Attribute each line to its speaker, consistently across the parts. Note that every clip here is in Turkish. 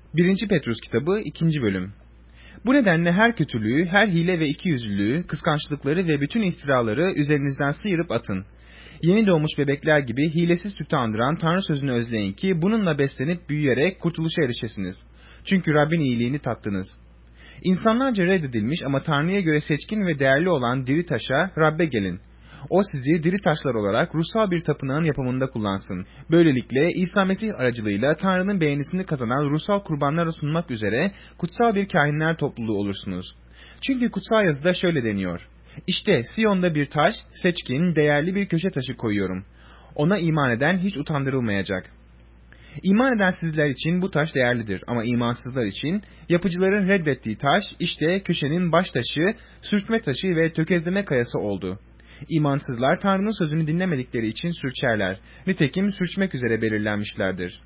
Speaker 1: 1. Petrus kitabı 2. bölüm. Bu nedenle her kötülüğü, her hile ve ikiyüzlülüğü, kıskançlıkları ve bütün iftiraları üzerinizden sıyırıp atın. Yeni doğmuş bebekler gibi hilesiz sütü andıran Tanrı sözünü özleyin ki bununla beslenip büyüyerek kurtuluşa erişesiniz. Çünkü Rabbin iyiliğini tattınız. İnsanlarca reddedilmiş ama Tanrı'ya göre seçkin ve değerli olan diri taşa, Rabbe gelin. O sizi diri taşlar olarak ruhsal bir tapınağın yapımında kullansın. Böylelikle İsa Mesih aracılığıyla Tanrı'nın beğenisini kazanan ruhsal kurbanlara sunmak üzere kutsal bir kâhinler topluluğu olursunuz. Çünkü kutsal yazıda şöyle deniyor: İşte Siyon'da bir taş, seçkin, değerli bir köşe taşı koyuyorum. Ona iman eden hiç utandırılmayacak. İman eden sizler için bu taş değerlidir ama imansızlar için yapıcıların reddettiği taş işte köşenin baş taşı, sürtme taşı ve tökezleme kayası oldu. İmansızlar Tanrı'nın sözünü dinlemedikleri için sürçerler. Nitekim sürçmek üzere belirlenmişlerdir.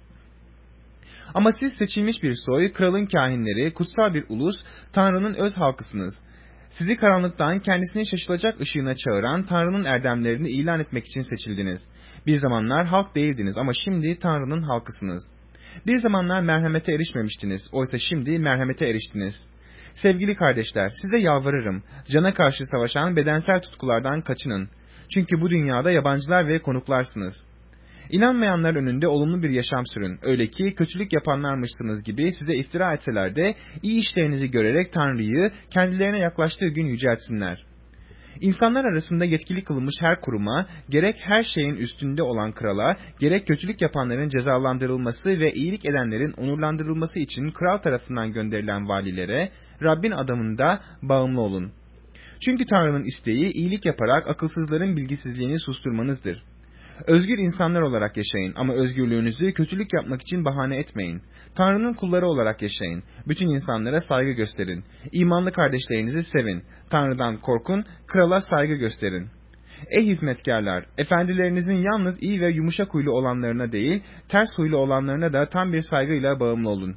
Speaker 1: Ama siz seçilmiş bir soy, kralın kâhinleri, kutsal bir ulus, Tanrı'nın öz halkısınız. Sizi karanlıktan kendisinin şaşılacak ışığına çağıran Tanrı'nın erdemlerini ilan etmek için seçildiniz. Bir zamanlar halk değildiniz ama şimdi Tanrı'nın halkısınız. Bir zamanlar merhamete erişmemiştiniz, oysa şimdi merhamete eriştiniz. Sevgili kardeşler, size yalvarırım, cana karşı savaşan bedensel tutkulardan kaçının. Çünkü bu dünyada yabancılar ve konuklarsınız. İnanmayanlar önünde olumlu bir yaşam sürün. Öyle ki kötülük yapanlarmışsınız gibi size iftira etseler de iyi işlerinizi görerek Tanrı'yı kendilerine yaklaştığı gün yüceltsinler. İnsanlar arasında yetkili kılınmış her kuruma, gerek her şeyin üstünde olan krala, gerek kötülük yapanların cezalandırılması ve iyilik edenlerin onurlandırılması için kral tarafından gönderilen valilere, Rabbin adamında bağımlı olun. Çünkü Tanrı'nın isteği iyilik yaparak akılsızların bilgisizliğini susturmanızdır. Özgür insanlar olarak yaşayın ama özgürlüğünüzü kötülük yapmak için bahane etmeyin. Tanrı'nın kulları olarak yaşayın. Bütün insanlara saygı gösterin. İmanlı kardeşlerinizi sevin. Tanrı'dan korkun, krala saygı gösterin. Ey hizmetkarlar, efendilerinizin yalnız iyi ve yumuşak huylu olanlarına değil, ters huylu olanlarına da tam bir saygıyla bağımlı olun.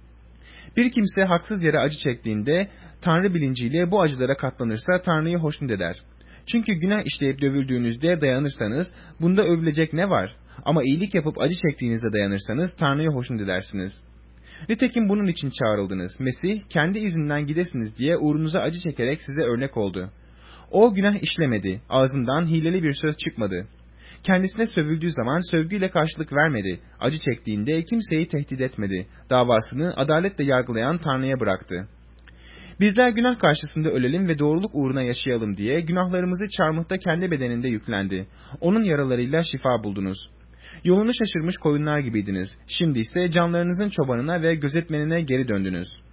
Speaker 1: Bir kimse haksız yere acı çektiğinde, Tanrı bilinciyle bu acılara katlanırsa Tanrı'yı hoşnut eder. Çünkü günah işleyip dövüldüğünüzde dayanırsanız, bunda övülecek ne var? Ama iyilik yapıp acı çektiğinizde dayanırsanız Tanrı'yı hoşnut edersiniz. Nitekim bunun için çağrıldınız. Mesih, kendi izinden gidesiniz diye uğrunuza acı çekerek size örnek oldu. O günah işlemedi, ağzından hileli bir söz çıkmadı. Kendisine sövüldüğü zaman sövgüyle karşılık vermedi, acı çektiğinde kimseyi tehdit etmedi, davasını adaletle yargılayan Tanrı'ya bıraktı. Bizler günah karşısında ölelim ve doğruluk uğruna yaşayalım diye günahlarımızı çarmıhta kendi bedeninde yüklendi. Onun yaralarıyla şifa buldunuz. Yolunu şaşırmış koyunlar gibiydiniz. Şimdi ise canlarınızın çobanına ve gözetmenine geri döndünüz.